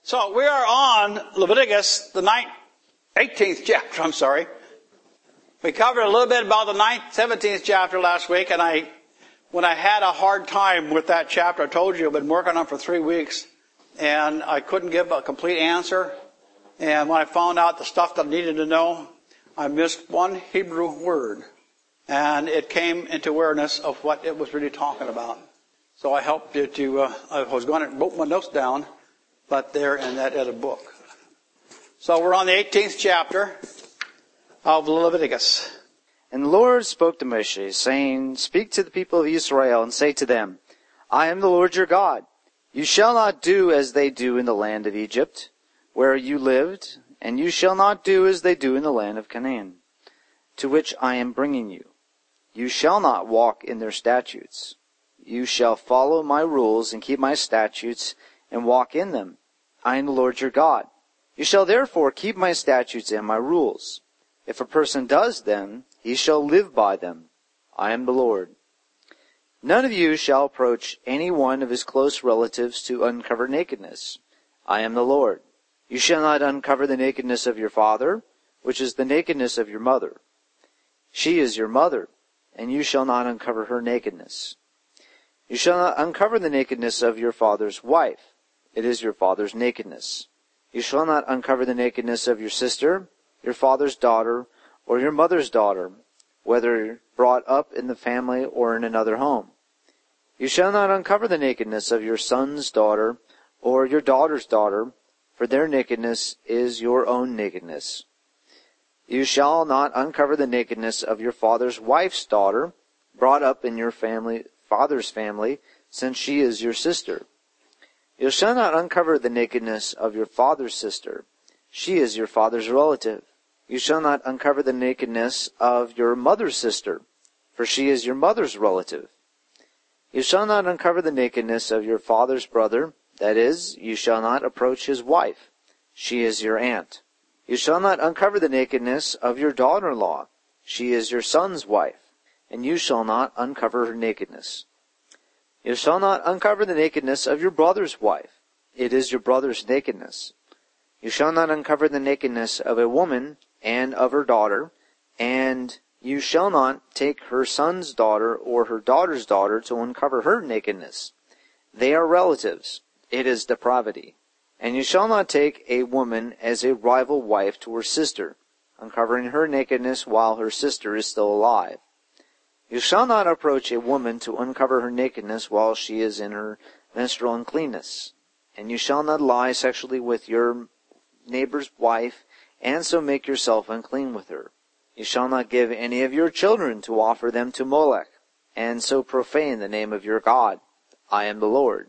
So we are on Leviticus, the 18th chapter, We covered a little bit about the 17th chapter last week, and when I had a hard time with that chapter, I told you I've been working on it for 3 weeks, and I couldn't give a complete answer. And when I found out the stuff that I needed to know, I missed one Hebrew word, and it came into awareness of what it was really talking about. So I helped you to, I was going to wrote my notes down, but they're in that other book. So we're on the 18th chapter of Leviticus. And the Lord spoke to Moshe, saying, Speak to the people of Israel, and say to them, I am the Lord your God. You shall not do as they do in the land of Egypt, where you lived, and you shall not do as they do in the land of Canaan, to which I am bringing you. You shall not walk in their statutes. You shall follow my rules and keep my statutes and walk in them. I am the Lord your God. You shall therefore keep my statutes and my rules. If a person does them, he shall live by them. I am the Lord. None of you shall approach any one of his close relatives to uncover nakedness. I am the Lord. You shall not uncover the nakedness of your father, which is the nakedness of your mother. She is your mother, and you shall not uncover her nakedness. You shall not uncover the nakedness of your father's wife. It is your father's nakedness. You shall not uncover the nakedness of your sister, your father's daughter, or your mother's daughter, whether brought up in the family or in another home. You shall not uncover the nakedness of your son's daughter or your daughter's daughter, for their nakedness is your own nakedness. You shall not uncover the nakedness of your father's wife's daughter, brought up in your father's family, since she is your sister. You shall not uncover the nakedness of your father's sister. She is your father's relative. You shall not uncover the nakedness of your mother's sister, for she is your mother's relative. You shall not uncover the nakedness of your father's brother, that is, you shall not approach his wife. She is your aunt. You shall not uncover the nakedness of your daughter-in-law. She is your son's wife, and you shall not uncover her nakedness. You shall not uncover the nakedness of your brother's wife. It is your brother's nakedness. You shall not uncover the nakedness of a woman and of her daughter, and you shall not take her son's daughter or her daughter's daughter to uncover her nakedness. They are relatives. It is depravity. And you shall not take a woman as a rival wife to her sister, uncovering her nakedness while her sister is still alive. You shall not approach a woman to uncover her nakedness while she is in her menstrual uncleanness. And you shall not lie sexually with your neighbor's wife, and so make yourself unclean with her. You shall not give any of your children to offer them to Molech, and so profane the name of your God. I am the Lord.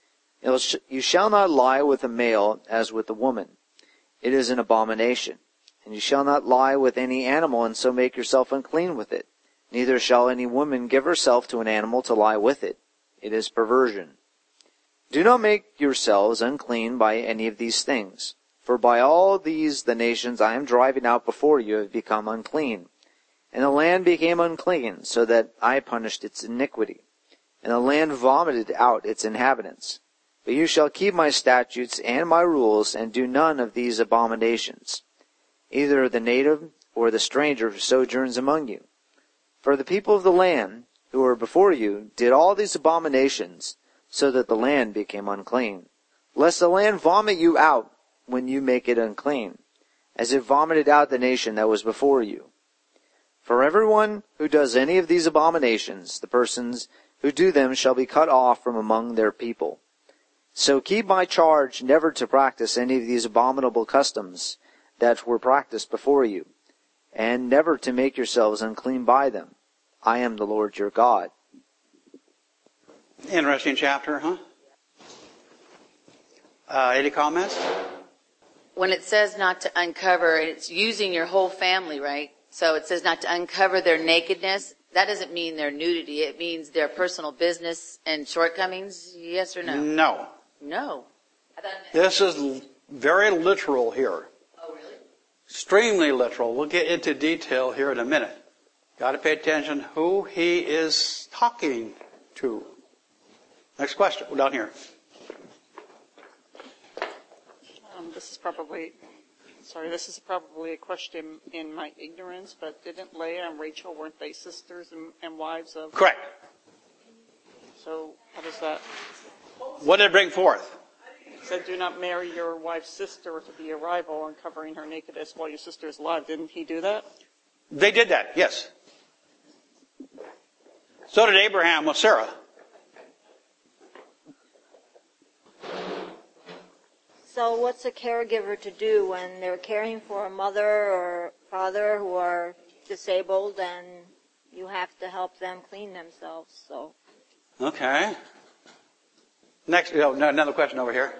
You shall not lie with a male as with a woman. It is an abomination. And you shall not lie with any animal, and so make yourself unclean with it. Neither shall any woman give herself to an animal to lie with it. It is perversion. Do not make yourselves unclean by any of these things. For by all these the nations I am driving out before you have become unclean. And the land became unclean, so that I punished its iniquity. And the land vomited out its inhabitants. But you shall keep my statutes and my rules, and do none of these abominations, either the native or the stranger who sojourns among you. For the people of the land, who were before you, did all these abominations, so that the land became unclean. Lest the land vomit you out when you make it unclean, as it vomited out the nation that was before you. For everyone who does any of these abominations, the persons who do them shall be cut off from among their people. So keep my charge never to practice any of these abominable customs that were practiced before you, and never to make yourselves unclean by them. I am the Lord your God. Interesting chapter, huh? Any comments? When it says not to uncover, it's using your whole family, right? So it says not to uncover their nakedness. That doesn't mean their nudity. It means their personal business and shortcomings. Yes or no? No. No. This is very literal here. Oh, really? Extremely literal. We'll get into detail here in a minute. Got to pay attention who he is talking to. Next question. We're down here. this is probably a question in my ignorance, but didn't Leah and Rachel, weren't they sisters and wives of? Correct. So how does that? What did it bring forth? It said, do not marry your wife's sister to be a rival, uncovering her nakedness while your sister is alive. Didn't he do that? They did that, yes. So did Abraham with Sarah. So what's a caregiver to do when they're caring for a mother or father who are disabled and you have to help them clean themselves? So. Okay. Next, another question over here.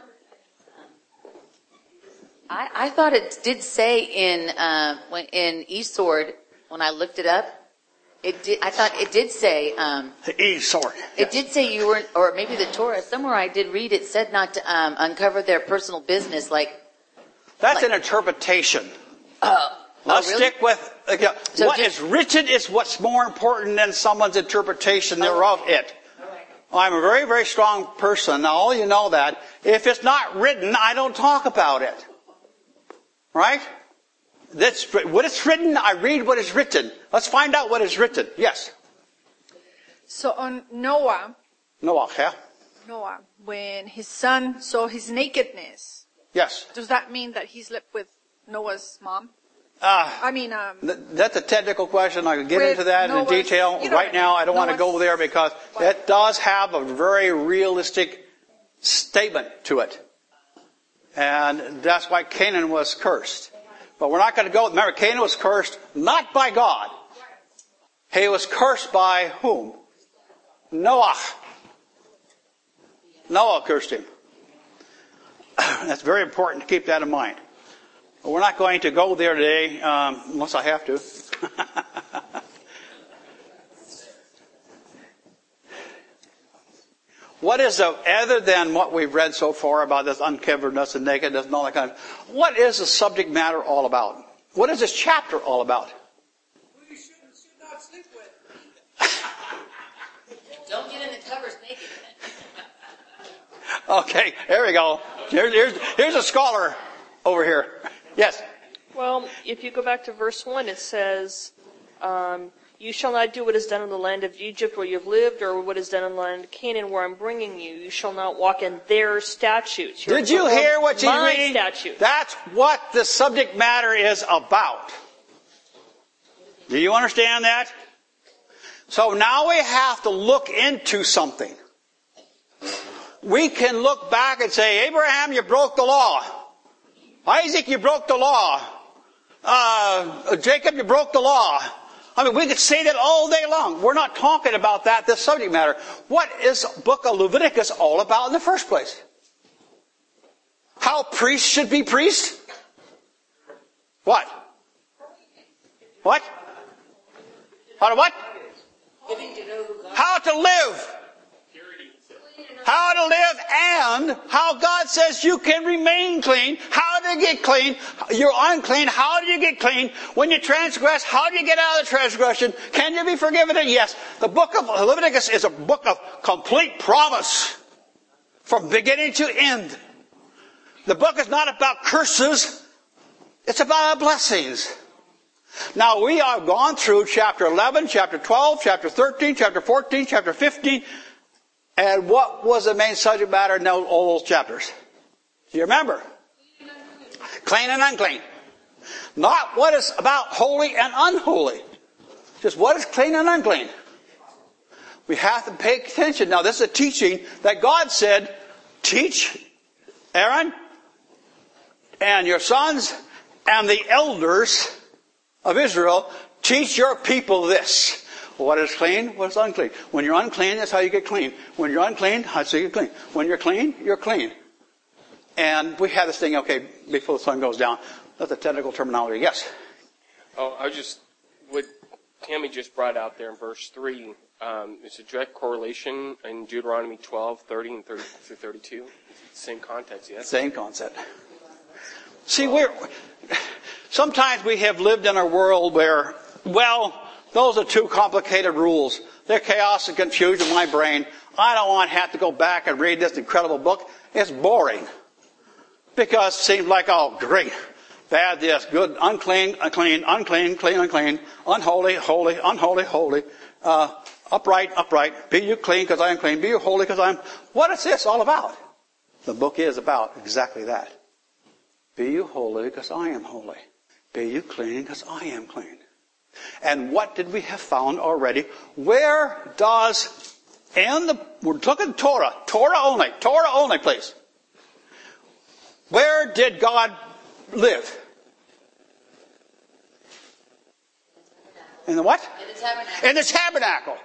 I thought it did say in eSword, when I looked it up, I thought it did say, The eSword. it did say you weren't, or maybe the Torah, somewhere I did read it said not to uncover their personal business, That's an interpretation. really? Let's stick with, So what is written is what's more important than someone's interpretation thereof it. I'm a very, very strong person. Now, all you know that. If it's not written, I don't talk about it. Right? What is written, I read what is written. Let's find out what is written. Yes. So on Noah, Yeah? when his son saw his nakedness, Yes. does that mean that he slept with Noah's mom? That's a technical question. I could get With into that in Noah's- detail. you know Right what I now, mean. I don't want to go Noah's- there because that does have a very realistic statement to it. And that's why Canaan was cursed. But we're not going to go. Remember, Canaan was cursed not by God. He was cursed by whom? Noah. Noah cursed him. That's very important to keep that in mind. But we're not going to go there today, unless I have to. What is other than what we've read so far about this uncoveredness and nakedness and all that kind of, what is the subject matter all about? What is this chapter all about? Who you should not sleep with. Don't get in the covers naked. Okay, there we go. Here's a scholar over here. Yes. Well, if you go back to verse 1, it says, you shall not do what is done in the land of Egypt where you've lived, or what is done in the land of Canaan where I'm bringing you. You shall not walk in their statutes. Did you hear what she's reading? Statutes. That's what the subject matter is about. Do you understand that? So now we have to look into something. We can look back and say, Abraham, you broke the law. Isaac, you broke the law. Jacob, you broke the law. I mean, we could say that all day long. We're not talking about that, this subject matter. What is the book of Leviticus all about in the first place? How priests should be priests? What? What? How to what? How to live. How to live and how God says you can remain clean. How to get clean. You're unclean. How do you get clean? When you transgress, how do you get out of the transgression? Can you be forgiven? And yes, the book of Leviticus is a book of complete promise from beginning to end. The book is not about curses. It's about blessings. Now we have gone through chapter 11, chapter 12, chapter 13, chapter 14, chapter 15. And what was the main subject matter in all those chapters? Do you remember? Clean and unclean. Not what is about holy and unholy. Just what is clean and unclean. We have to pay attention. Now this is a teaching that God said, teach Aaron and your sons and the elders of Israel, teach your people this. What is clean? What is unclean? When you're unclean, that's how you get clean. When you're unclean, that's how you get clean. When you're clean, you're clean. And we have this thing, okay, before the sun goes down. That's the technical terminology. Yes? What Tammy just brought out there in verse 3, it's a direct correlation in Deuteronomy 12, 30, and 30 through 32. Same context, yes? Same concept. See, sometimes we have lived in a world where, those are too complicated rules. They're chaos and confusion in my brain. I don't want to have to go back and read this incredible book. It's boring. Because it seems like, oh, great, bad this, good, unclean, unclean, unclean, clean, unclean, unholy, holy, unholy, holy, upright, upright. Be you clean because I am clean. Be you holy because I am. What is this all about? The book is about exactly that. Be you holy because I am holy. Be you clean because I am clean. And what did we have found already? Where does, we're looking at Torah only, please. Where did God live? In the what? In the tabernacle. In the tabernacle.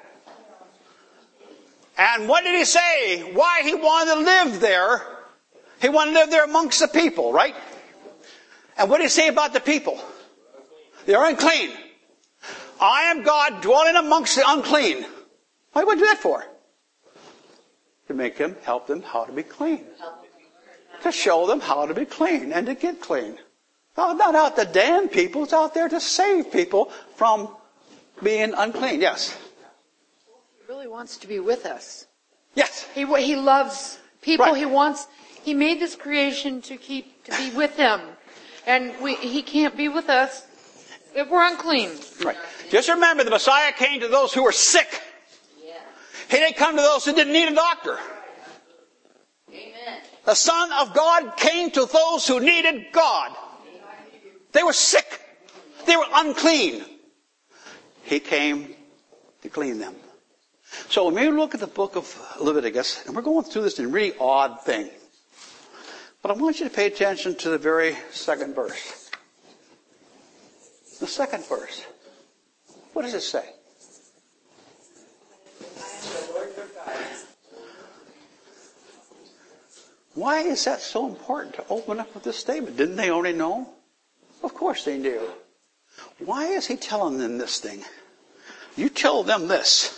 And what did he say? Why he wanted to live there? He wanted to live there amongst the people, right? And what did he say about the people? They're unclean. I am God dwelling amongst the unclean. Why would he do that for? To help them how to be clean. To show them how to be clean and to get clean. Not out to damn people, it's out there to save people from being unclean. Yes? He really wants to be with us. Yes. He loves people. Right. He made this creation to be with him. And he can't be with us if we're unclean. Right. Just remember, the Messiah came to those who were sick. Yeah. He didn't come to those who didn't need a doctor. Amen. The Son of God came to those who needed God. They were sick. They were unclean. He came to clean them. So when we look at the book of Leviticus, and we're going through this in a really odd thing, but I want you to pay attention to the very second verse. The second verse. What does it say? Why is that so important to open up with this statement? Didn't they already know? Of course they knew. Why is he telling them this thing? You tell them this.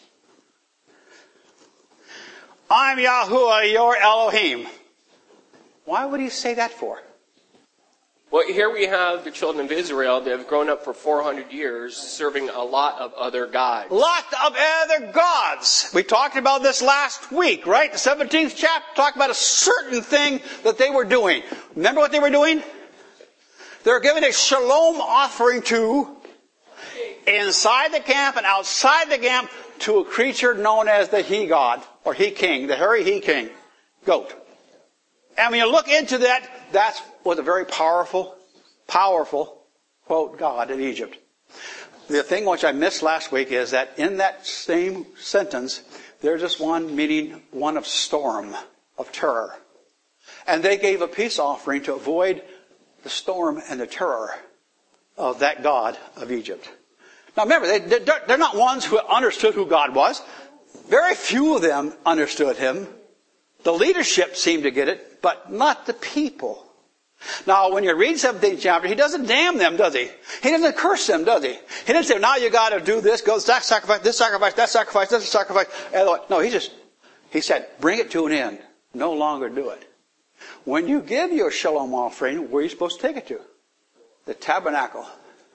I'm Yahuwah, your Elohim. Why would he say that for? Well, here we have the children of Israel that have grown up for 400 years serving a lot of other gods. Lot of other gods. We talked about this last week, right? The 17th chapter talked about a certain thing that they were doing. Remember what they were doing? They were giving a shalom offering to, inside the camp and outside the camp, to a creature known as the he-god, or he-king, the hairy he-king, goat. And when you look into that, that was a very powerful, quote, god in Egypt. The thing which I missed last week is that in that same sentence, there's this one meaning one of storm, of terror. And they gave a peace offering to avoid the storm and the terror of that god of Egypt. Now remember, they're not ones who understood who God was. Very few of them understood him. The leadership seemed to get it, but not the people. Now, when you read 17th chapter, he doesn't damn them, does he? He doesn't curse them, does he? He didn't say, now you got to do this, go that sacrifice, this sacrifice, that sacrifice, this sacrifice. No, he said, bring it to an end. No longer do it. When you give your shalom offering, where are you supposed to take it to? The tabernacle.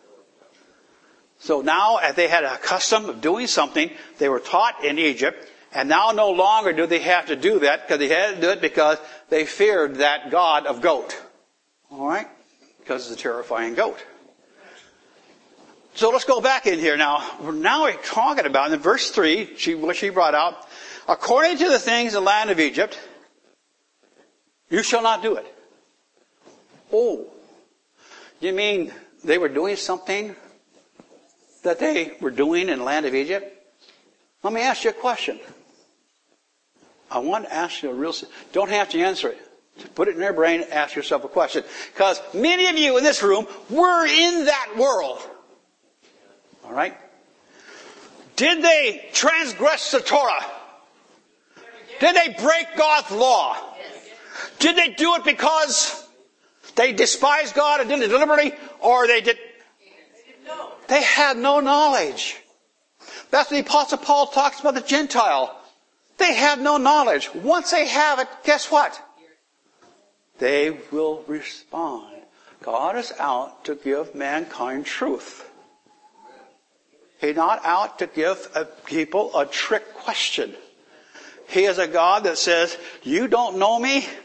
So now, as they had a custom of doing something, they were taught in Egypt, and now no longer do they have to do that, because they had to do it because they feared that god of goat. Alright? Because it's a terrifying goat. So let's go back in here now. Now we're talking about, in verse 3, what she brought out, according to the things in the land of Egypt, you shall not do it. Oh, you mean they were doing something that they were doing in the land of Egypt? Let me ask you a question. I want to ask you don't have to answer it. Put it in your brain and ask yourself a question. Because many of you in this room were in that world. Alright? Did they transgress the Torah? Did they break God's law? Did they do it because they despised God and did it deliberately? Or they did... They had no knowledge. That's what the Apostle Paul talks about the Gentile. They have no knowledge. Once they have it, guess what? They will respond. God is out to give mankind truth. He's not out to give people a trick question. He is a God that says, you don't know me?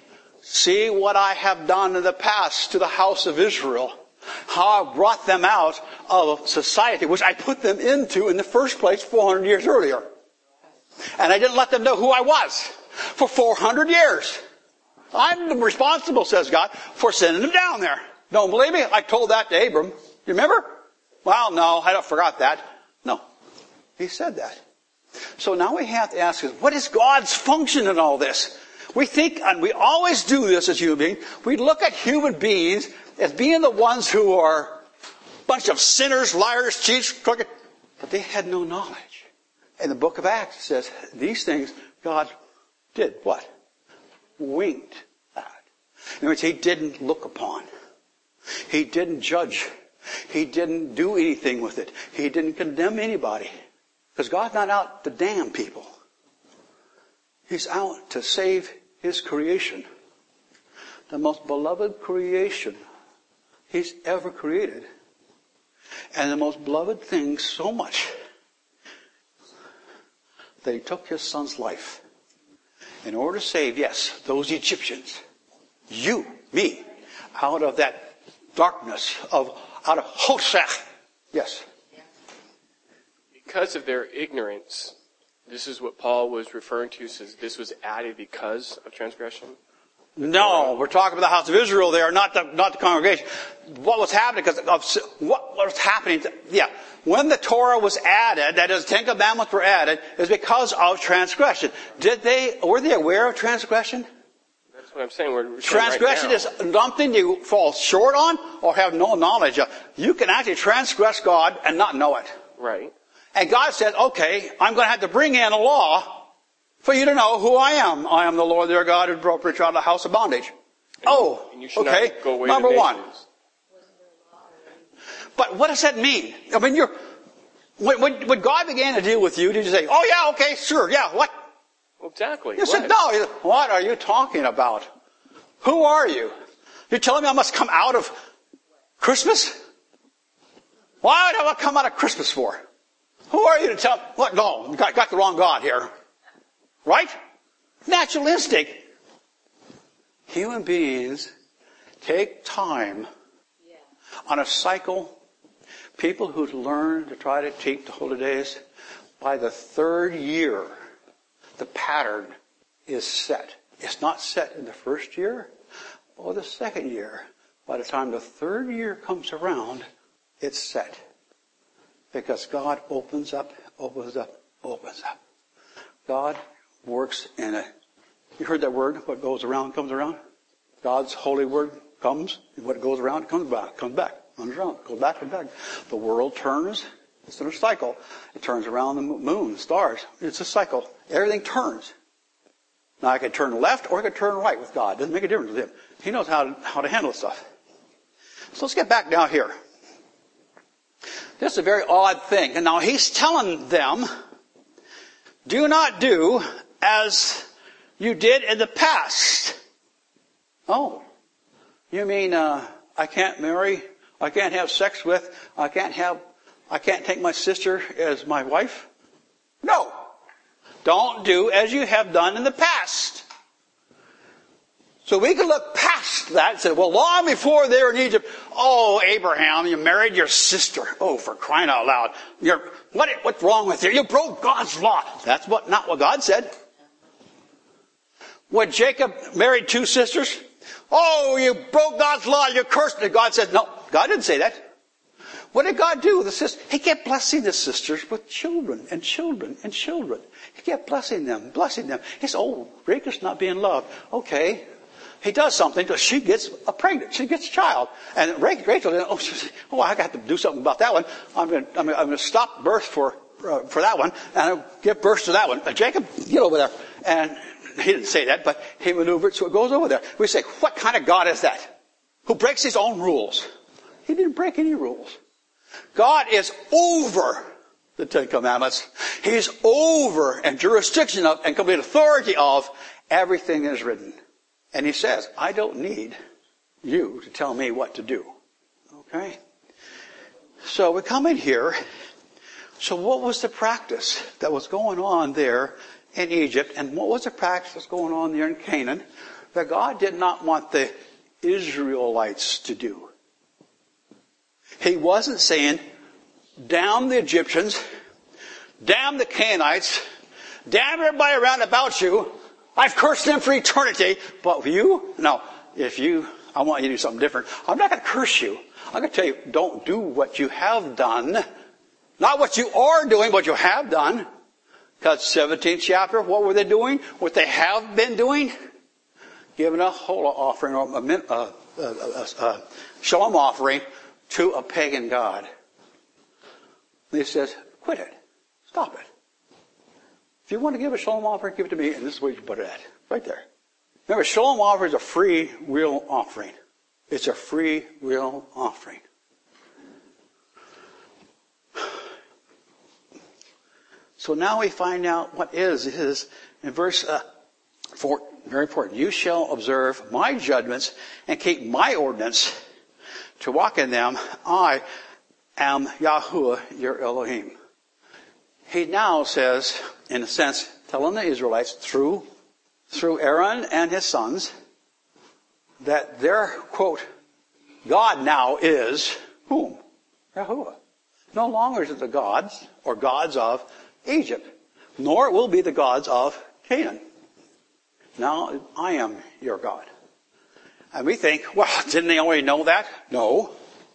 see what I have done in the past to the house of Israel. How I brought them out of society, which I put them into in the first place 400 years earlier. And I didn't let them know who I was for 400 years. I'm responsible, says God, for sending them down there. Don't believe me? I told that to Abram. You remember? Well, no, I forgot that. No, he said that. So now we have to ask, what is God's function in all this? We think, and we always do this as human beings, we look at human beings as being the ones who are a bunch of sinners, liars, cheats, crooked. But they had no knowledge. In the book of Acts it says, these things God did what? Winked at. In which he didn't look upon. He didn't judge. He didn't do anything with it. He didn't condemn anybody. Because God's not out to damn people. He's out to save his creation. The most beloved creation he's ever created. And the most beloved thing so much that he took his son's life in order to save, yes, those Egyptians, you, me, out of that darkness, out of Hoshech. Yes. Because of their ignorance, this is what Paul was referring to, says this was added because of transgression? No, we're talking about the house of Israel there, not the congregation. What was happening because of what was happening? When the Torah was added, that is, 10 Commandments were added, is because of transgression. Were they aware of transgression? That's what I'm saying. Transgression is something you fall short on or have no knowledge of. You can actually transgress God and not know it. Right. And God said, okay, I'm going to have to bring in a law for you to know who I am. I am the Lord their God who brought you out of the house of bondage. And you should okay. Not go away Number to one. nations. But what does that mean? I mean, when God began to deal with you, did you say, oh yeah, okay, sure, yeah, what? Exactly. You said, no. What are you talking about? Who are you? You're telling me I must come out of Christmas? Why would I come out of Christmas for? Who are you to tell? What? No, you got the wrong God here. Right? Natural instinct. Human beings take time on a cycle. People who learn to try to keep the holy days, by the third year, the pattern is set. It's not set in the first year or the second year. By the time the third year comes around, it's set. Because God opens up. God works in a... You heard that word? What goes around comes around? God's holy word comes, and what goes around comes back, comes around, goes back and back. The world turns. It's in a cycle. It turns around the moon, stars. It's a cycle. Everything turns. Now I could turn left or I could turn right with God. It doesn't make a difference with him. He knows how to handle stuff. So let's get back down here. This is a very odd thing. And now he's telling them, do not do as you did in the past. Oh, you mean I can't marry, I can't have sex with, I can't take my sister as my wife? No. Don't do as you have done in the past. So we can look past that and say, well, long before they were in Egypt, oh, Abraham, you married your sister. Oh, for crying out loud. What's wrong with you? You broke God's law. That's not what God said. When Jacob married two sisters, oh, you broke God's law, you cursed it. God said, no, God didn't say that. What did God do with the sisters? He kept blessing the sisters with children and children and children. He kept blessing them. He said, oh, Rachel's not being loved. Okay. He does something, so she gets pregnant. She gets a child. And Rachel, I got to do something about that one. I'm going to stop birth for that one, and I'll give birth to that one. Jacob, get over there. And he didn't say that, but he maneuvered, so it goes over there. We say, what kind of God is that? Who breaks his own rules? He didn't break any rules. God is over the 10 Commandments. He's over and jurisdiction of and complete authority of everything that is written. And he says, I don't need you to tell me what to do. Okay? So we come in here. So what was the practice that was going on there in Egypt? And what was the practice that was going on there in Canaan? that God did not want the Israelites to do. He wasn't saying, damn the Egyptians, damn the Canaanites, damn everybody around about you. I've cursed them for eternity. But you? No. I want you to do something different. I'm not going to curse you. I'm going to tell you, don't do what you have done. Not what you are doing, what you have done. Because 17th chapter, what were they doing? What they have been doing? Giving a hola offering or a shalom offering to a pagan god. And he says, quit it. Stop it. If you want to give a shalom offering, give it to me, and this is where you put it at. Right there. Remember, shalom offering is a free will offering. It's a free will offering. So now we find out what is in verse 4, very important. You shall observe my judgments and keep my ordinance to walk in them. I am Yahuwah, your Elohim. He now says, in a sense, telling the Israelites through Aaron and his sons, that their, quote, God now is whom? Yahuwah. No longer is it the gods or gods of Egypt, nor it will be the gods of Canaan. Now, I am your God. And we think, well, didn't they already know that? No.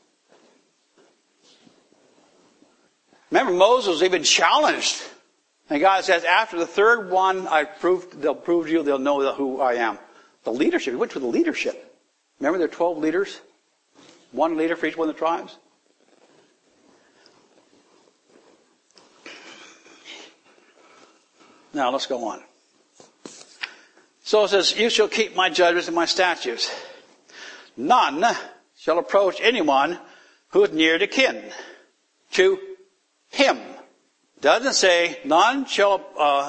Remember, Moses was even challenged. And God says, after the third one they'll prove to you, they'll know who I am. The leadership. He went to the leadership. Remember there are 12 leaders? One leader for each one of the tribes? Now let's go on. So it says, you shall keep my judgments and my statutes. None shall approach anyone who is near to kin to him. Doesn't say none shall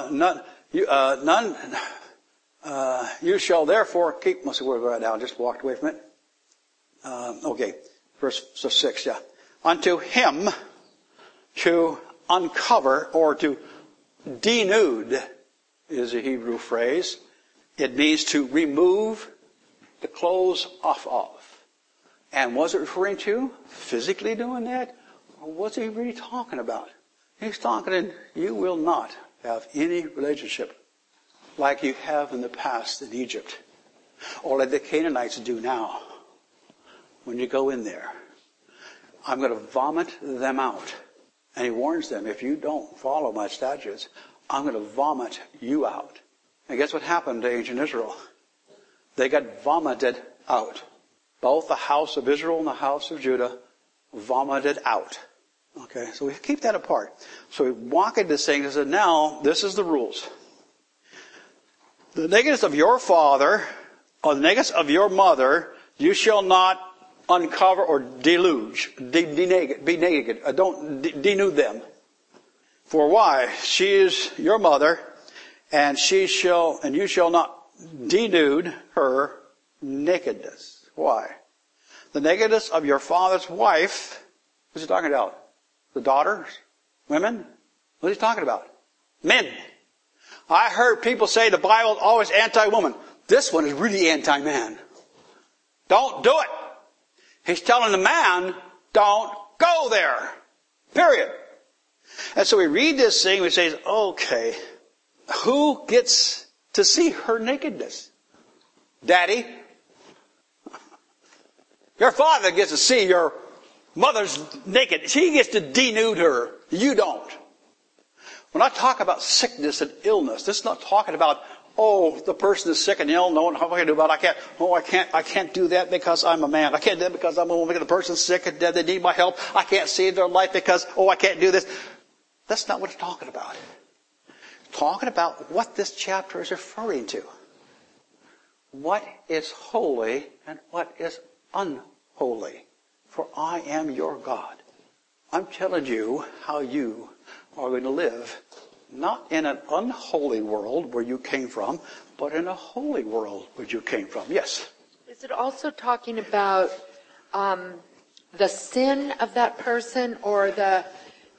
you shall therefore keep. Let's see where we're at now. I just walked away from it. Okay, verse 6. Yeah, unto him to uncover or to denude is a Hebrew phrase. It means to remove the clothes off of. And was it referring to physically doing that? Or was he really talking about? He's talking, you will not have any relationship like you have in the past in Egypt. Or like the Canaanites do now. When you go in there, I'm going to vomit them out. And he warns them, if you don't follow my statutes, I'm going to vomit you out. And guess what happened to ancient Israel? They got vomited out. Both the house of Israel and the house of Judah vomited out. Okay, so we keep that apart. So we walk into this thing and say, now, this is the rules. The nakedness of your father, or the nakedness of your mother, you shall not uncover or deluge, be naked. Don't denude them. For why? She is your mother, and you shall not denude her nakedness. Why? The nakedness of your father's wife. What's he talking about? The daughters? Women? What is he talking about? Men. I heard people say the Bible is always anti-woman. This one is really anti-man. Don't do it. He's telling the man, don't go there. Period. And so we read this thing, we say, okay, who gets to see her nakedness? Daddy? Your father gets to see your mother's naked. She gets to denude her. You don't. When I talk about sickness and illness, this is not talking about, the person is sick and ill, no, how am I going to do about it? I can't do that because I'm a man. I can't do that because I'm a woman. The person's sick and dead. They need my help. I can't save their life because, I can't do this. That's not what it's talking about. It's talking about what this chapter is referring to. What is holy and what is unholy. For I am your God. I'm telling you how you are going to live. Not in an unholy world where you came from, but in a holy world where you came from. Yes? Is it also talking about the sin of that person or the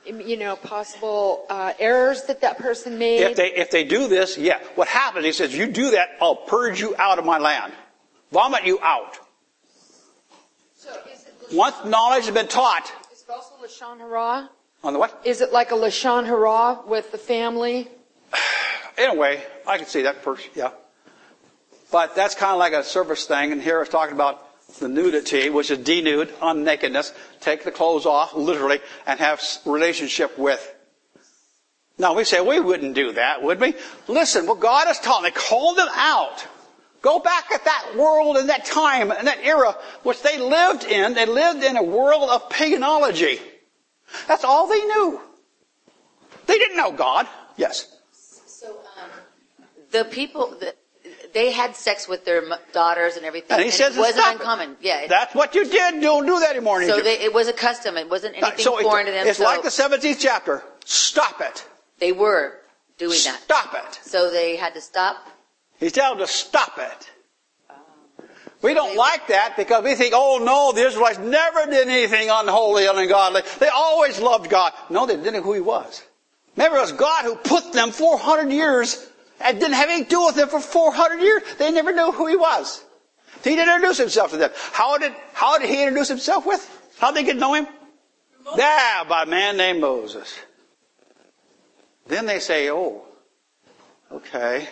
possible errors that person made? If they do this, yeah. What happens, he says, you do that, I'll purge you out of my land. Vomit you out. So is it Once knowledge has been taught. Is it also Lashon Hara? On the what? Is it like a Lashon Hara with the family? In a way, I can see that, yeah. But that's kind of like a service thing, and here it's talking about the nudity, which is denude, unnakedness. Take the clothes off, literally, and have relationship with. Now we say, we wouldn't do that, would we? Listen, what God has taught, they called them out. Go back at that world and that time and that era which they lived in. They lived in a world of paganism. That's all they knew. They didn't know God. Yes. So the people they had sex with their daughters and everything. And he says it wasn't stop uncommon. Yeah, that's what you did. Don't do that anymore in so Egypt. it was a custom. It wasn't anything foreign to them. It's like the 17th chapter. Stop it. They were doing that. Stop it. So they had to stop. He's telling them to stop it. We don't like that because we think, oh no, the Israelites never did anything unholy and ungodly. They always loved God. No, they didn't know who He was. Remember, it was God who put them 400 years and didn't have anything to do with them for 400 years. They never knew who He was. He didn't introduce Himself to them. How did He introduce Himself with? How did they get to know Him? Yeah, by a man named Moses. Then they say, oh, okay.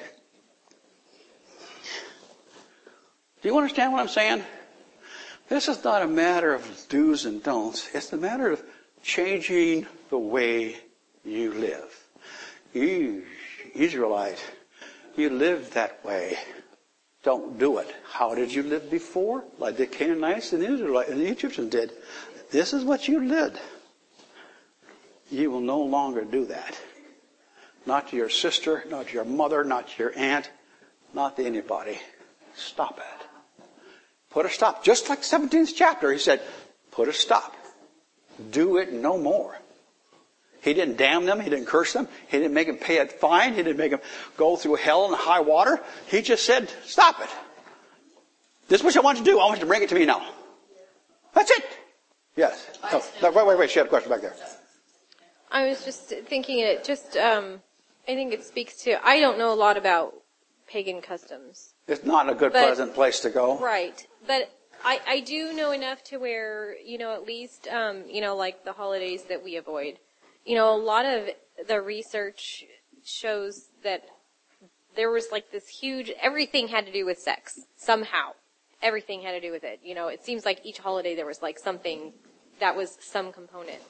Do you understand what I'm saying? This is not a matter of do's and don'ts. It's a matter of changing the way you live. You, Israelite, you lived that way. Don't do it. How did you live before? Like the Canaanites and the Egyptians did. This is what you did. You will no longer do that. Not to your sister, not to your mother, not to your aunt, not to anybody. Stop it. Put a stop. Just like 17th chapter, he said, put a stop. Do it no more. He didn't damn them. He didn't curse them. He didn't make them pay a fine. He didn't make them go through hell and high water. He just said, stop it. This is what I want you to do. I want you to bring it to me now. That's it. Yes. No, wait. She had a question back there. I was just thinking I think it speaks to, I don't know a lot about pagan customs. It's not a good, pleasant place to go. Right. But I do know enough to where, at least, like the holidays that we avoid. A lot of the research shows that there was like this huge, everything had to do with sex. Somehow. Everything had to do with it. It seems like each holiday there was like something that was some component.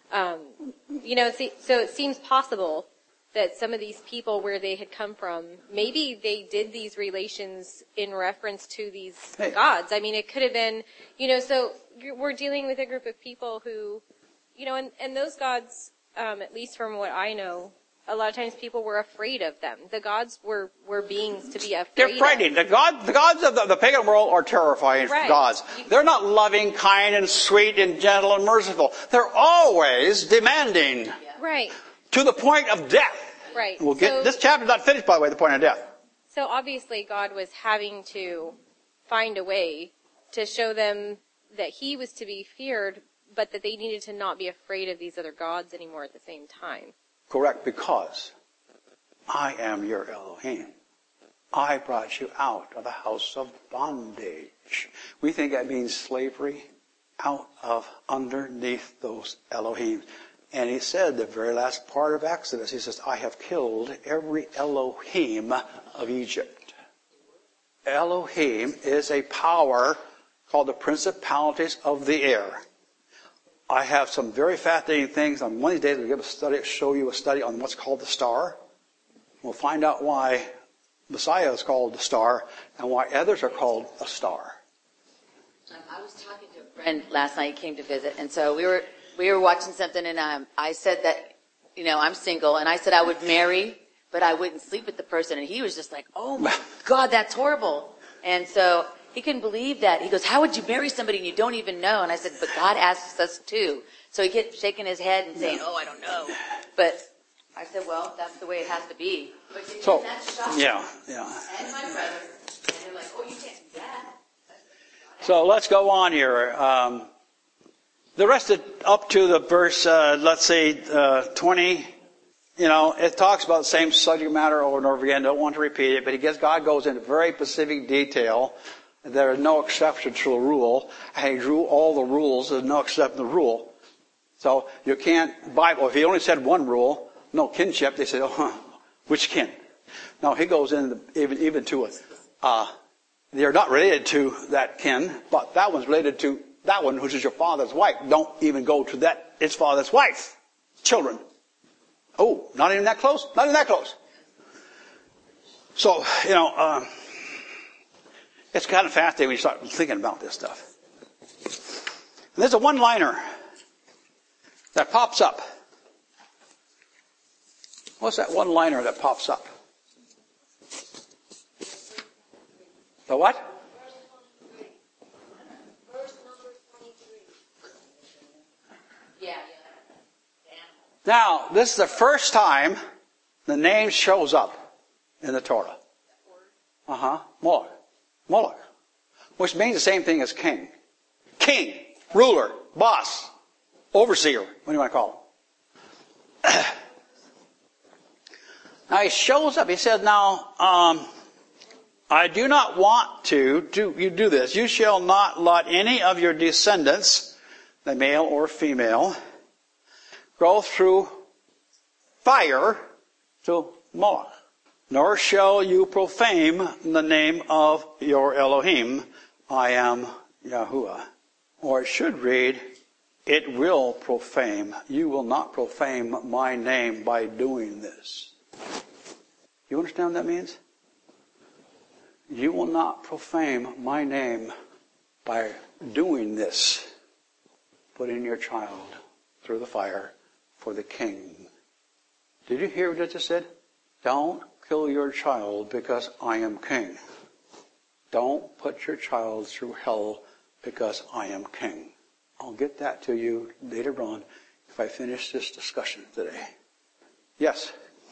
So it seems possible that some of these people where they had come from, maybe they did these relations in reference to these gods. I mean, it could have been, so we're dealing with a group of people who, and those gods, at least from what I know, a lot of times people were afraid of them. The gods were beings to be afraid of. They're frightening. The gods of the pagan world are terrifying gods. They're not loving, kind, and sweet, and gentle, and merciful. They're always demanding. Right. To the point of death. Right. We'll get this chapter's not finished, by the way, the point of death. So obviously God was having to find a way to show them that He was to be feared, but that they needed to not be afraid of these other gods anymore at the same time. Correct, because I am your Elohim. I brought you out of the house of bondage. We think that means slavery, out of underneath those Elohim. And he said, the very last part of Exodus, he says, I have killed every Elohim of Egypt. Elohim is a power called the principalities of the air. I have some very fascinating things. On one of these days, we'll give a study, show you a study on what's called the star. We'll find out why Messiah is called the star and why others are called a star. I was talking to a friend last night. He came to visit, and so we were watching something, and I said that, I'm single, and I said I would marry, but I wouldn't sleep with the person, and he was just like, oh my God, that's horrible. And so he couldn't believe that. He goes, how would you marry somebody and you don't even know? And I said, but God asks us too. So he kept shaking his head and saying, I don't know. But I said, well, that's the way it has to be. But So, that's shocking. yeah. And my brother, and they're like, you can't do that. So let's go on here. The rest of up to the verse, 20, it talks about the same subject matter over and over again. Don't want to repeat it, but God goes into very specific detail. There is no exception to the rule. And he drew all the rules. There's no exception to the rule. So you can't, Bible, if he only said one rule, no kinship, they say, which kin? No, he goes into even to it. They're not related to that kin, but that one's related to that one, which is your father's wife. Don't even go to that, its father's wife. Children. Oh, not even that close? Not even that close. So, it's kind of fascinating when you start thinking about this stuff. And there's a one-liner that pops up. What's that one-liner that pops up? The what? Verse number 23. Yeah. Now, this is the first time the name shows up in the Torah. Moloch. Moloch. Which means the same thing as king. King, ruler, boss, overseer. What do you want to call him? Now he shows up. He says, now, I do not want you do this. You shall not let any of your descendants, the male or female, go through fire to Moloch. Nor shall you profane the name of your Elohim. I am Yahuwah. Or it should read, it will profane. You will not profane my name by doing this. You understand what that means? You will not profane my name by doing this. Putting your child through the fire for the king. Did you hear what I just said? Don't kill your child because I am king. Don't put your child through hell because I am king. I'll get that to you later on if I finish this discussion today. Yes?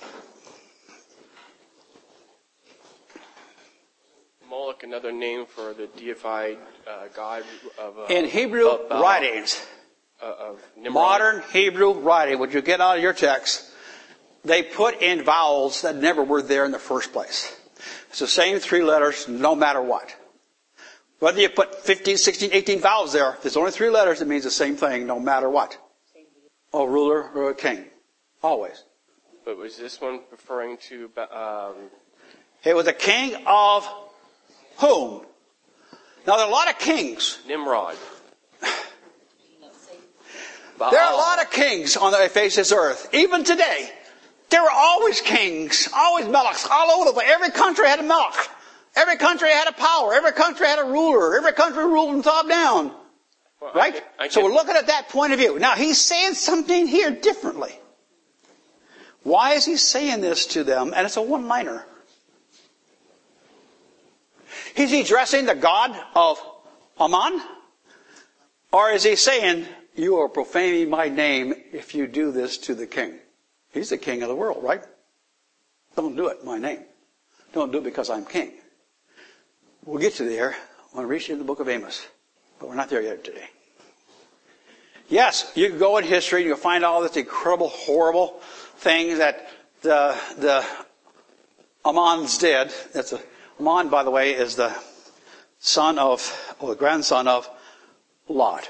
Moloch, another name for the deified god of... in Hebrew writings, modern Hebrew writing, what you get out of your text, they put in vowels that never were there in the first place. It's the same three letters no matter what. Whether you put 15, 16, 18 vowels there, if there's only three letters, it means the same thing no matter what. A ruler or a king. Always. But was this one referring to... It was a king of whom? Now there are a lot of kings. Nimrod. There are a lot of kings on the face of this earth. Even today. There were always kings, always melechs, all over the place. Every country had a melech. Every country had a power. Every country had a ruler. Every country ruled from top down. Well, right? So we're looking at that point of view. Now he's saying something here differently. Why is he saying this to them? And it's a one-liner. Is he addressing the God of Ammon? Or is he saying, you are profaning my name if you do this to the king? He's the king of the world, right? Don't do it in my name. Don't do it because I'm king. We'll get to there when we reach in the book of Amos. But we're not there yet today. Yes, you can go in history and you'll find all this incredible, horrible things that the Ammons did. Ammon, by the way, is the the grandson of Lot.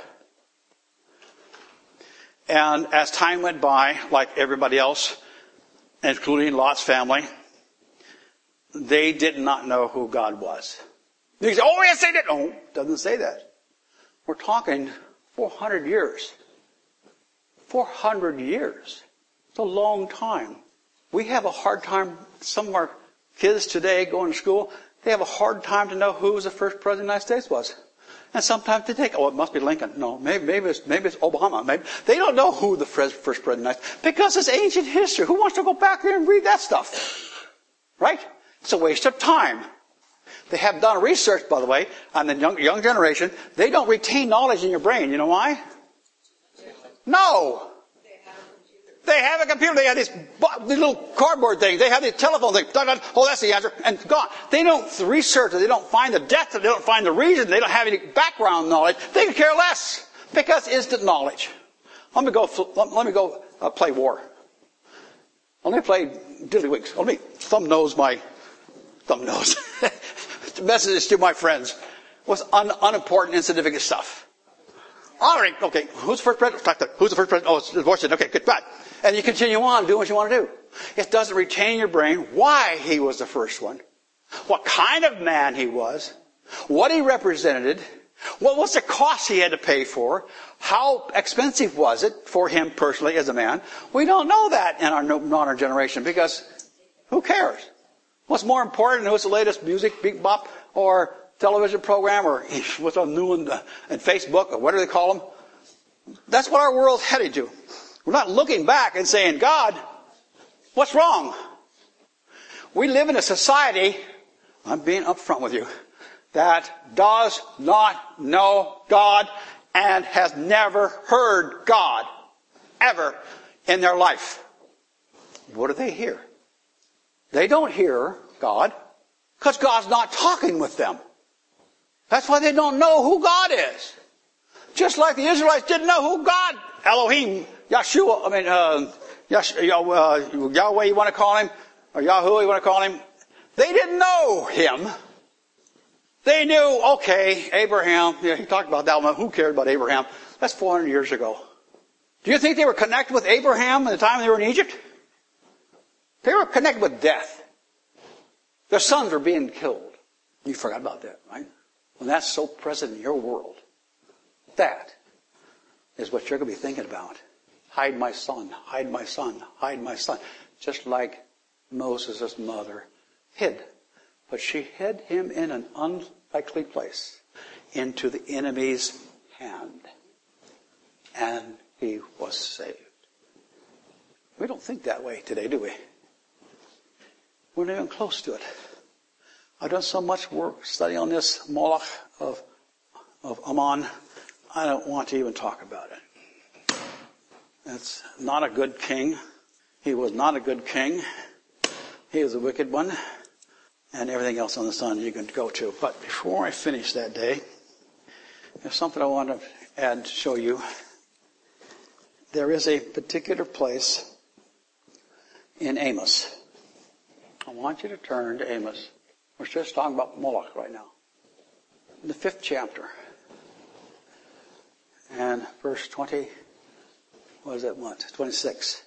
And as time went by, like everybody else, including Lot's family, they did not know who God was. You say, oh yes, they did. No, it doesn't say that. We're talking 400 years. 400 years. It's a long time. We have a hard time, some of our kids today going to school, they have a hard time to know who the first president of the United States was. And sometimes they think, it must be Lincoln. No, maybe it's Obama. Maybe they don't know who the first president of the United States, because it's ancient history. Who wants to go back there and read that stuff? Right? It's a waste of time. They have done research, by the way, on the young generation. They don't retain knowledge in your brain. You know why? No. They have a computer. They have these little cardboard things. They have these telephone things. Oh, that's the answer. And gone. They don't research it. They don't find the depth. They don't find the reason. They don't have any background knowledge. They can care less. Because instant knowledge. Let me go play war. Let me play diddlywinks. Let me thumb nose. Messages to my friends was unimportant, insignificant stuff. Honoring, okay, who's the first president? Who's the first president? Oh, it's divorced. Okay, good, bad. And you continue on doing what you want to do. It doesn't retain your brain why he was the first one, what kind of man he was, what he represented, what was the cost he had to pay for, how expensive was it for him personally as a man. We don't know that in our modern generation because who cares? What's more important? What's the latest music, beat bop, or television program, or what's on new and Facebook, or what do they call them? That's what our world's headed to. We're not looking back and saying, God, what's wrong? We live in a society, I'm being upfront with you, that does not know God and has never heard God ever in their life. What do they hear? They don't hear God because God's not talking with them. That's why they don't know who God is. Just like the Israelites didn't know who God, Elohim, Yahweh you want to call him, or Yahuwah you want to call him. They didn't know him. They knew, okay, Abraham, he talked about that one. Who cared about Abraham? That's 400 years ago. Do you think they were connected with Abraham at the time they were in Egypt? They were connected with death. Their sons were being killed. You forgot about that, right? When that's so present in your world, that is what you're going to be thinking about. Hide my son, hide my son, hide my son. Just like Moses' mother hid. But she hid him in an unlikely place, into the enemy's hand. And he was saved. We don't think that way today, do we? We're not even close to it. I've done so much work studying on this Moloch of Ammon. I don't want to even talk about it. That's not a good king. He was not a good king. He was a wicked one. And everything else on the sun you can go to. But before I finish that day, there's something I want to add to show you. There is a particular place in Amos. I want you to turn to Amos. We're just talking about Moloch right now. In the 5th chapter. And verse 20, what is that one? 26.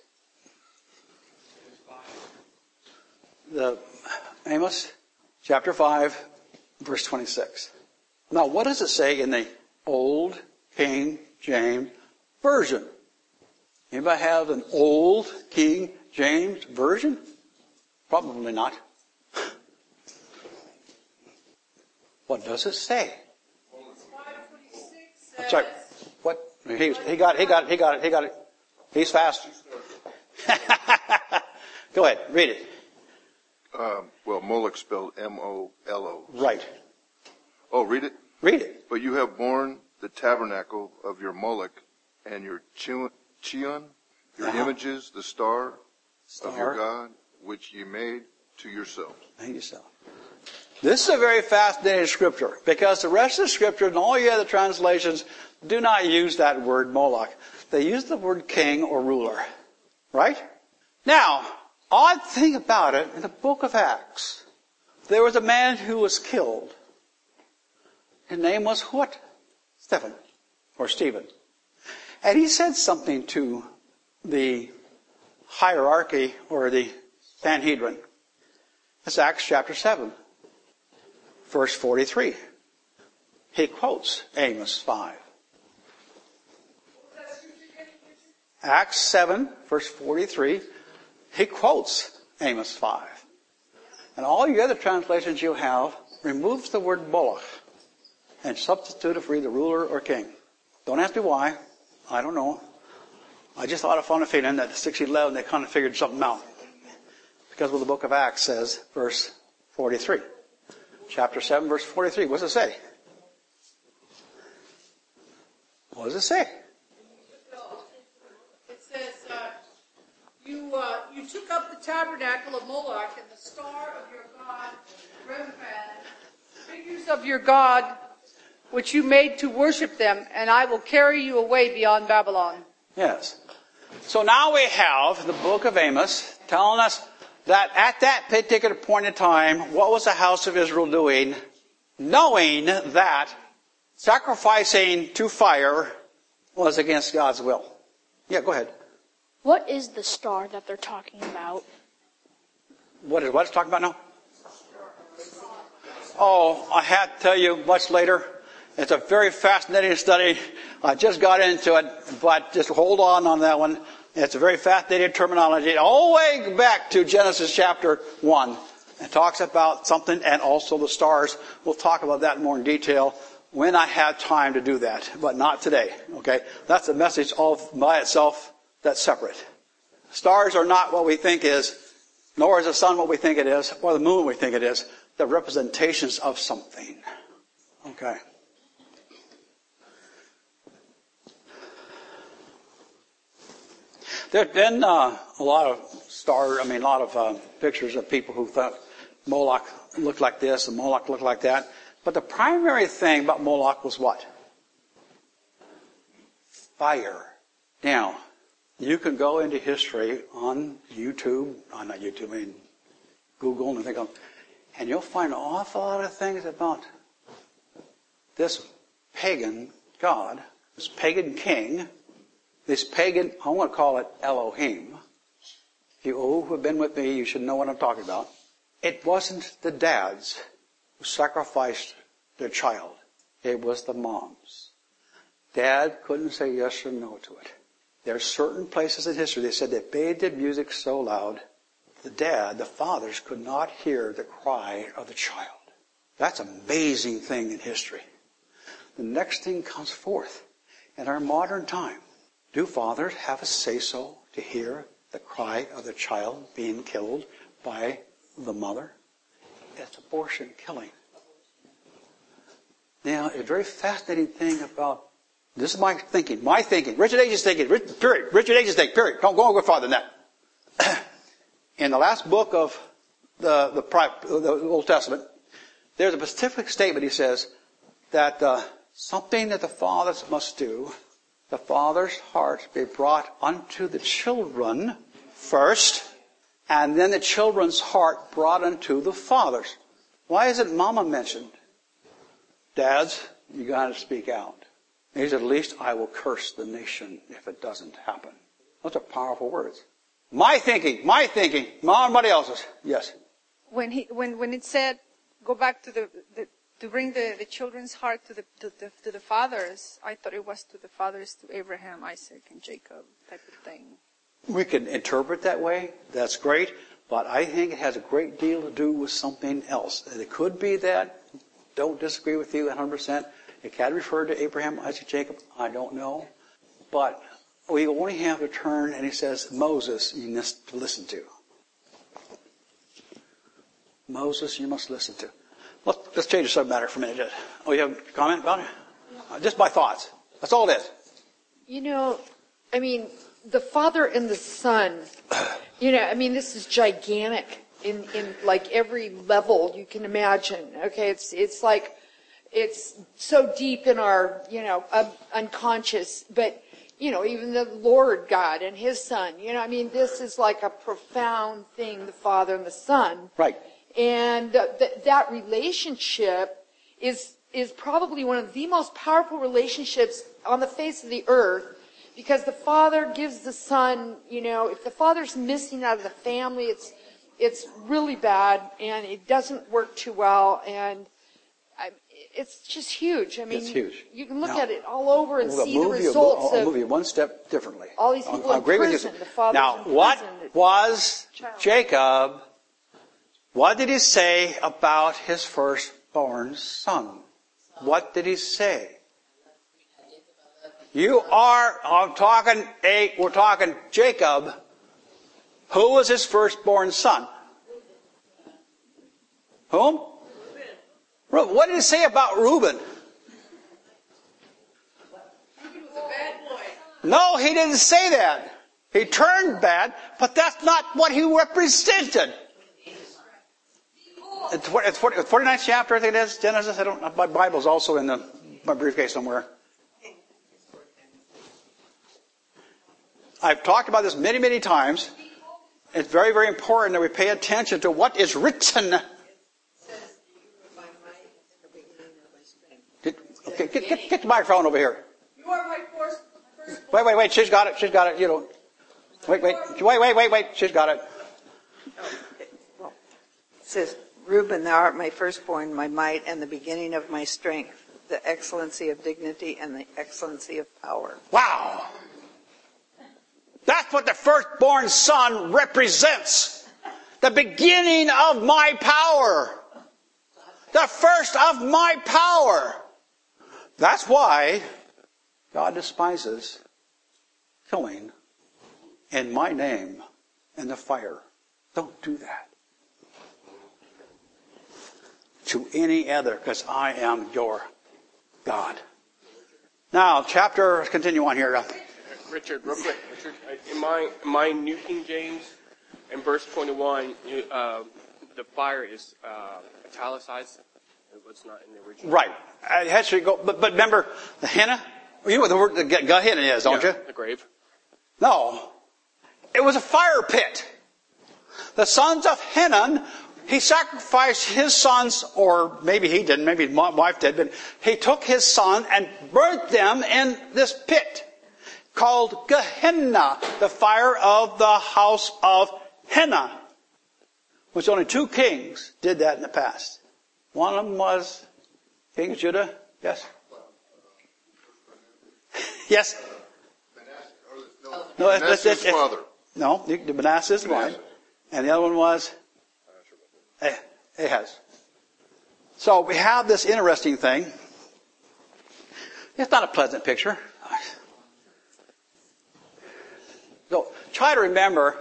Amos chapter 5, verse 26. Now, what does it say in the Old King James Version? Anybody have an Old King James Version? Probably not. What does it say? I'm sorry. What? He got it. He's fast. Go ahead, read it. Well, Moloch spelled M-O-L-O. Right. Oh, read it? Read it. But you have borne the tabernacle of your Moloch and your Chion, your images, the star of your God, which ye made to yourselves. Made yourself. This is a very fascinating scripture because the rest of the scripture and all the other translations do not use that word Moloch. They use the word king or ruler. Right? Now, odd thing about it, in the book of Acts, there was a man who was killed. His name was what? Stephen. And he said something to the hierarchy or the Sanhedrin. It's Acts chapter 7. Verse 43. He quotes Amos 5. Acts 7, verse 43. He quotes Amos 5. And all the other translations you have removes the word Moloch and substitute it for either ruler or king. Don't ask me why. I don't know. I just thought I found a feeling that 611 they kind of figured something out. Because what the book of Acts says, verse 43. Chapter 7, verse 43. What does it say? What does it say? It says, you took up the tabernacle of Moloch and the star of your god, Remphan, figures of your god, which you made to worship them, and I will carry you away beyond Babylon. Yes. So now we have the book of Amos telling us that at that particular point in time, what was the house of Israel doing, knowing that sacrificing to fire was against God's will. Yeah, go ahead. What is the star that they're talking about? What it's talking about now? Oh, I have to tell you much later. It's a very fascinating study. I just got into it, but just hold on that one. It's a very fascinating terminology. All the way back to Genesis chapter 1. It talks about something and also the stars. We'll talk about that more in detail when I have time to do that, but not today. Okay? That's a message all by itself that's separate. Stars are not what we think is, nor is the sun what we think it is, or the moon what we think it is. They're representations of something. Okay. There's been a lot of pictures of people who thought Moloch looked like this and Moloch looked like that. But the primary thing about Moloch was what? Fire. Now, you can go into history on YouTube, Google and think of, and you'll find an awful lot of things about this pagan god, this pagan king, this pagan, I want to call it Elohim. If you who have been with me, you should know what I'm talking about. It wasn't the dads who sacrificed their child. It was the moms. Dad couldn't say yes or no to it. There are certain places in history, they said they made the music so loud, the fathers could not hear the cry of the child. That's an amazing thing in history. The next thing comes forth. In our modern time, do fathers have a say-so to hear the cry of the child being killed by the mother? It's abortion killing. Now, a very fascinating thing about, this is my thinking, Richard Age's thinking, period. Richard Age's thinking, period. Don't go farther than that. In the last book of the Old Testament, there's a specific statement, he says, that something that the fathers must do, the father's heart be brought unto the children first, and then the children's heart brought unto the fathers. Why isn't mama mentioned? Dads, you got to speak out. He said, at least I will curse the nation if it doesn't happen. Those are powerful words. My thinking, not anybody else's. Yes. When it said, go back to to bring the children's heart to the fathers, I thought it was to the fathers, to Abraham, Isaac, and Jacob type of thing. We can interpret that way. That's great. But I think it has a great deal to do with something else. It could be that. Don't disagree with you 100%. It can refer to Abraham, Isaac, Jacob. I don't know. But we only have to turn, and he says, Moses, you must listen to. Moses, you must listen to. Let's change the subject matter for a minute. Oh, you have a comment about it? Just my thoughts. That's all it is. The Father and the Son, this is gigantic in like every level you can imagine. Okay, it's like, it's so deep in our, unconscious, but, even the Lord God and His Son, this is like a profound thing, the Father and the Son. Right. And that relationship is probably one of the most powerful relationships on the face of the earth, because the Father gives the Son, if the Father's missing out of the family, it's really bad, and it doesn't work too well, and it's just huge. It's huge. You can look at it all over and see the results I'll move you one step differently. All these people in prison, the Father's now, in prison. what was Jacob, what did he say about his firstborn son? What did he say? we're talking Jacob. Who was his firstborn son? Whom? Reuben. What did he say about Reuben? No, he didn't say that. He turned bad, but that's not what he represented. It's 49th chapter, I think it is, Genesis. My Bible's also in the my briefcase somewhere. I've talked about this many, many times. It's very, very important that we pay attention to what is written. Get the microphone over here. You are my first. Wait. She's got it. You know. Wait. She's got it. It says, Reuben, thou art my firstborn, my might, and the beginning of my strength, the excellency of dignity and the excellency of power. Wow. That's what the firstborn son represents. The beginning of my power. The first of my power. That's why God despises killing in my name in the fire. Don't do that to any other, because I am your God. Now, continue on here. Richard, real quick. In my New King James, in verse 21, the fire is italicized. It's not in the original. Right. It has to go. But remember, the henna? You know what the word Gehenna is, don't you? The grave. No. It was a fire pit. The sons of Hinnon, he sacrificed his sons, or maybe he didn't, maybe his wife did, but he took his son and burnt them in this pit called Gehenna, the fire of the house of Henna, which only 2 kings did that in the past. One of them was King of Judah. Yes? Yes? No, Manasseh's father. No, Manasseh is one. And the other one was Ahaz. So we have this interesting thing. It's not a pleasant picture. So try to remember,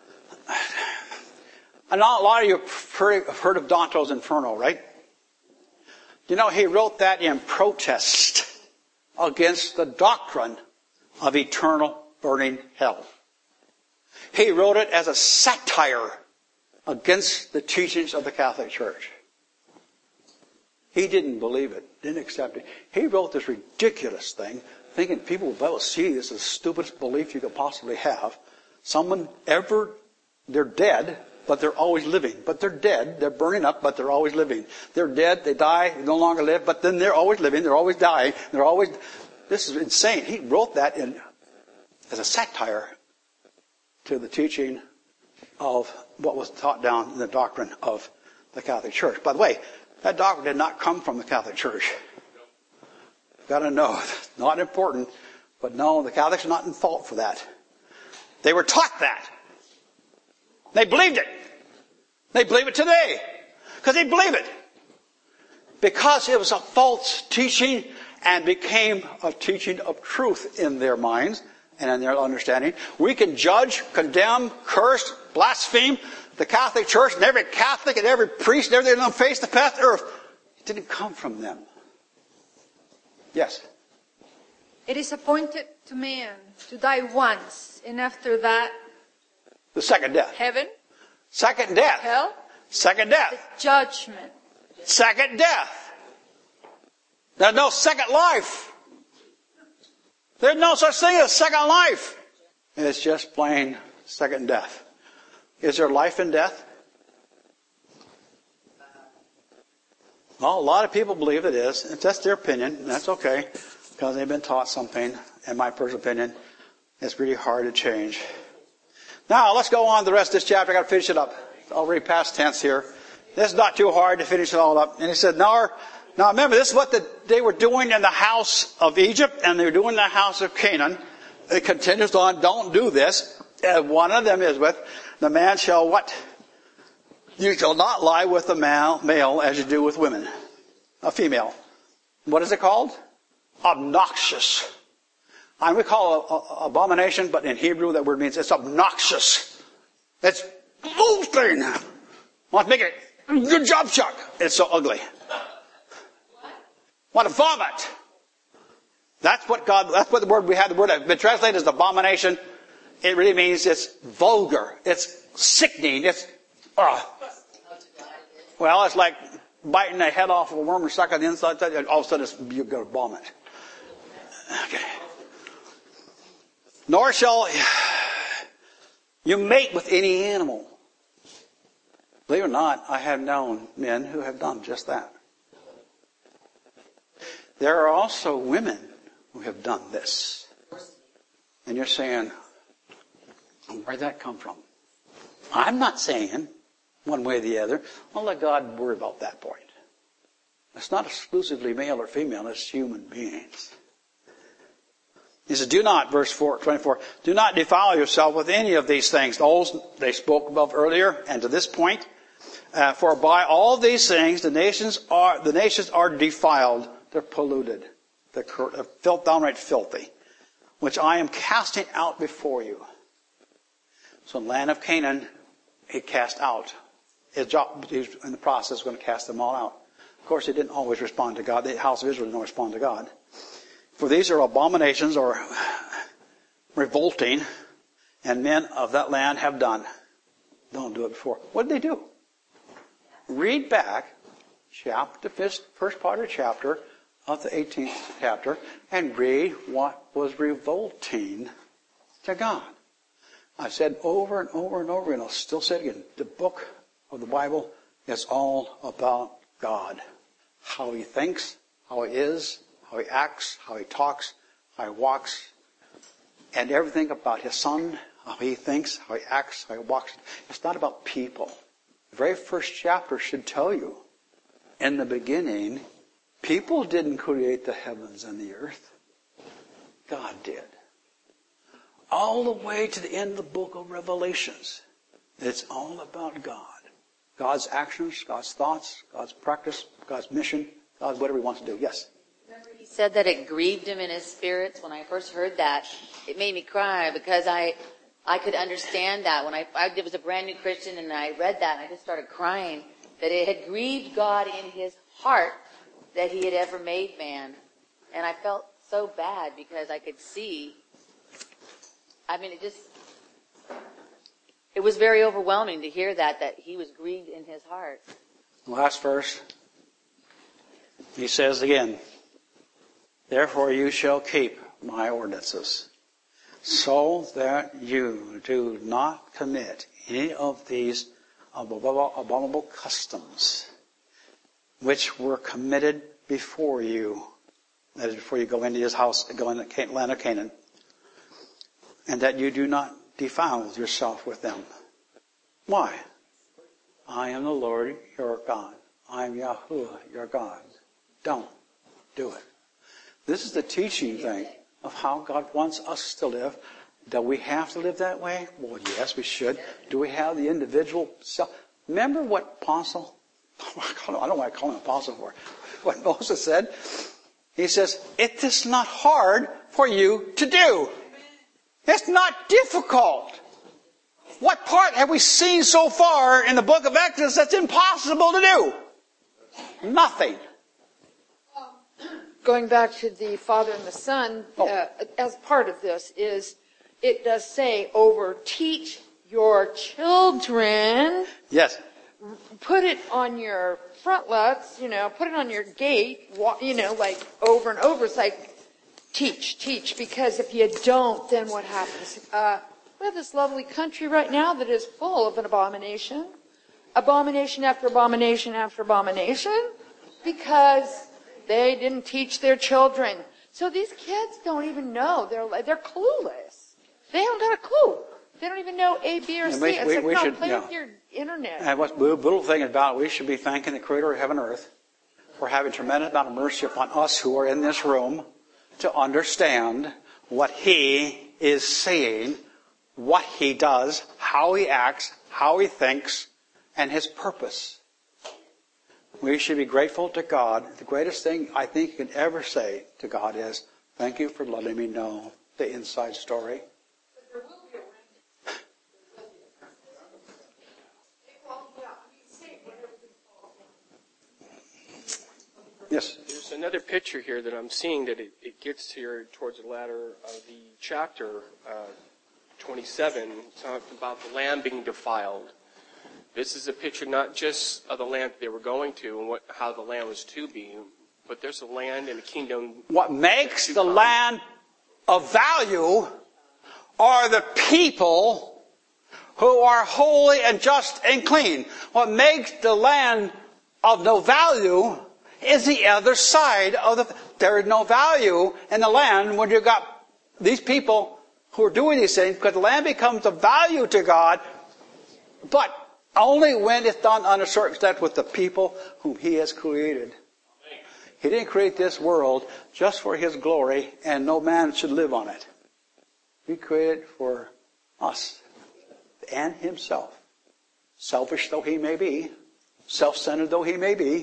a lot of you have heard of Dante's Inferno, right? You know, he wrote that in protest against the doctrine of eternal burning hell. He wrote it as a satire against the teachings of the Catholic Church. He didn't believe it, didn't accept it. He wrote this ridiculous thing, thinking people will see this as the stupidest belief you could possibly have. They're dead, but they're always living. But they're dead, they're burning up, but they're always living. They're dead, they die, they no longer live, but then they're always living, they're always dying, this is insane. He wrote that as a satire to the teaching of what was taught down in the doctrine of the Catholic Church. By the way, that doctrine did not come from the Catholic Church. You've got to know, it's not important, but no, the Catholics are not in fault for that. They were taught that. They believed it. They believe it today. Because they believe it. Because it was a false teaching and became a teaching of truth in their minds and in their understanding. We can judge, condemn, curse, blaspheme the Catholic Church and every Catholic and every priest and everything on the face of the path of earth. It didn't come from them. Yes? It is appointed to man to die once, and after that, the second death. Heaven. Second death. Hell. Second death. The judgment. Second death. There's no second life. There's no such thing as second life. It's just plain second death. Is there life in death? Well, a lot of people believe it is. If that's their opinion, and that's okay, because they've been taught something. In my personal opinion, it's really hard to change. Now, let's go on to the rest of this chapter. I've got to finish it up. I'll read past tense here. This is not too hard to finish it all up. And he said, now remember, this is what they were doing in the house of Egypt, and they were doing in the house of Canaan. It continues on, don't do this. One of them is with, the man shall what? You shall not lie with the male as you do with women. A female. What is it called? Obnoxious. And we call it abomination, but in Hebrew that word means it's obnoxious. It's boasting. Want to make it, good job, Chuck. It's so ugly. Want to vomit. That's what the word we have, the word that's been translated as abomination. It really means it's vulgar. It's sickening. It's, well, it's like biting the head off of a worm or sucking the inside, and all of a sudden you're going to vomit. Okay. Nor shall you mate with any animal. Believe it or not, I have known men who have done just that. There are also women who have done this. And you're saying, where'd that come from? I'm not saying one way or the other. I'll let God worry about that point. It's not exclusively male or female, it's human beings. He says, do not, verse 24, do not defile yourself with any of these things. Those they spoke above earlier, and to this point, for by all these things the nations are defiled, they're polluted, they're downright filthy, which I am casting out before you. So in the land of Canaan, he cast out. His job, he was in the process going to cast them all out. Of course, he didn't always respond to God. The house of Israel didn't respond to God. For these are abominations or revolting, and men of that land have done. Don't do it before. What did they do? Read back first part of the chapter of the 18th chapter and read what was revolting to God. I've said over and over and over, and I'll still say it again. The book of the Bible is all about God. How he thinks, how he is, how he acts, how he talks, how he walks, and everything about his son, how he thinks, how he acts, how he walks. It's not about people. The very first chapter should tell you, in the beginning, people didn't create the heavens and the earth. God did. All the way to the end of the book of Revelations, it's all about God. God's actions, God's thoughts, God's practice, God's mission, God's whatever he wants to do. Yes? Remember he said that it grieved him in his spirits? When I first heard that, it made me cry because I could understand that. When I was a brand new Christian and I read that and I just started crying, that it had grieved God in his heart that he had ever made man. And I felt so bad because I could see, it was very overwhelming to hear that he was grieved in his heart. Last verse. He says again, therefore you shall keep my ordinances, so that you do not commit any of these abominable customs which were committed before you. That is, before you go into his house, go into the land of Canaan. And that you do not defile yourself with them. Why? I am the Lord your God. I am Yahuwah your God. Don't do it. This is the teaching thing of how God wants us to live. Do we have to live that way? Well, yes, we should. Do we have the individual self? Remember what Apostle, I don't know why I call him Apostle for, what Moses said. He says, it is not hard for you to do. It's not difficult. What part have we seen so far in the book of Exodus that's impossible to do? Nothing. Going back to the Father and the Son, as part of this is, it does say teach your children. Yes. Put it on your frontlets, put it on your gate, like over and over. It's like, teach, because if you don't, then what happens? We have this lovely country right now that is full of an abomination. Abomination after abomination after abomination, because they didn't teach their children. So these kids don't even know. They're clueless. They haven't got a clue. They don't even know A, B, or C. It's like, play with your internet. And what's the little thing about it, we should be thanking the Creator of heaven and earth for having tremendous amount of mercy upon us who are in this room to understand what He is saying, what He does, how He acts, how He thinks, and His purpose. We should be grateful to God. The greatest thing I think you can ever say to God is, thank you for letting me know the inside story. Yes. There's another picture here that I'm seeing that it gets here towards the latter of the chapter 27. It's about the land being defiled. This is a picture not just of the land that they were going to and how the land was to be, but there's a land and a kingdom. What makes the land of value are the people who are holy and just and clean. What makes the land of no value is the other side of the... There is no value in the land when you've got these people who are doing these things, because the land becomes of value to God, but only when it's done on a certain extent with the people whom He has created. He didn't create this world just for His glory, and no man should live on it. He created for us and Himself. Selfish though He may be, self-centered though He may be,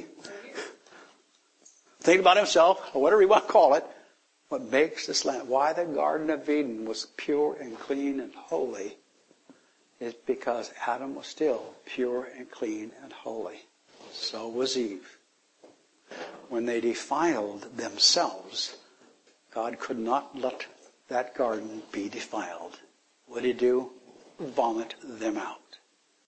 think about Himself, or whatever you want to call it, what makes this land, why the Garden of Eden was pure and clean and holy, is because Adam was still pure and clean and holy. So was Eve. When they defiled themselves, God could not let that garden be defiled. What did He do? Vomit them out.